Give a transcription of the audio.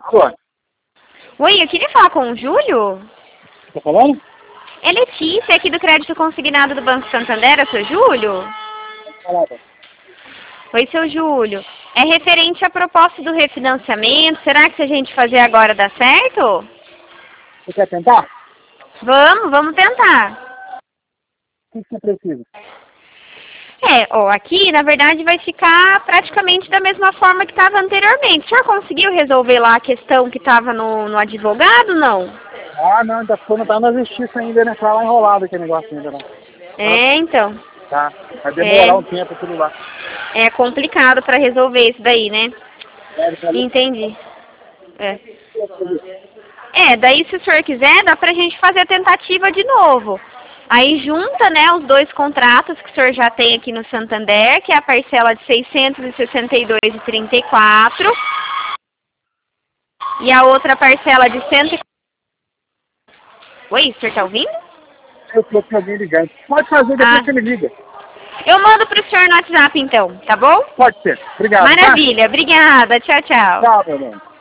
Alô? Oi, eu queria falar com o Júlio. Tá falando? É Letícia, aqui do Crédito Consignado do Banco Santander, é seu Júlio? Falava. Oi, seu Júlio. É referente à proposta do refinanciamento. Será que se a gente fazer agora dá certo? Você quer tentar? Vamos tentar. O que você precisa? Aqui, na verdade, vai ficar praticamente da mesma forma que estava anteriormente. O senhor conseguiu resolver lá a questão que estava no advogado, não? Ah, não, ainda ficou, não tá na justiça ainda, né? Tá lá enrolado aquele negócio ainda, não. Então. Tá. Vai demorar um tempo aquilo lá. É complicado para resolver isso daí, né? É, Entendi. Daí se o senhor quiser, dá pra gente fazer a tentativa de novo. Aí junta, né, os dois contratos que o senhor já tem aqui no Santander, que é a parcela de R$ 662,34 e a outra parcela de 100. Oi, o senhor tá ouvindo? Eu tô com alguém ligando. Pode fazer, depois você me liga. Eu mando pro senhor no WhatsApp então, tá bom? Pode ser. Obrigado. Maravilha, obrigada, tchau, tchau. Tá? Tchau, meu irmão.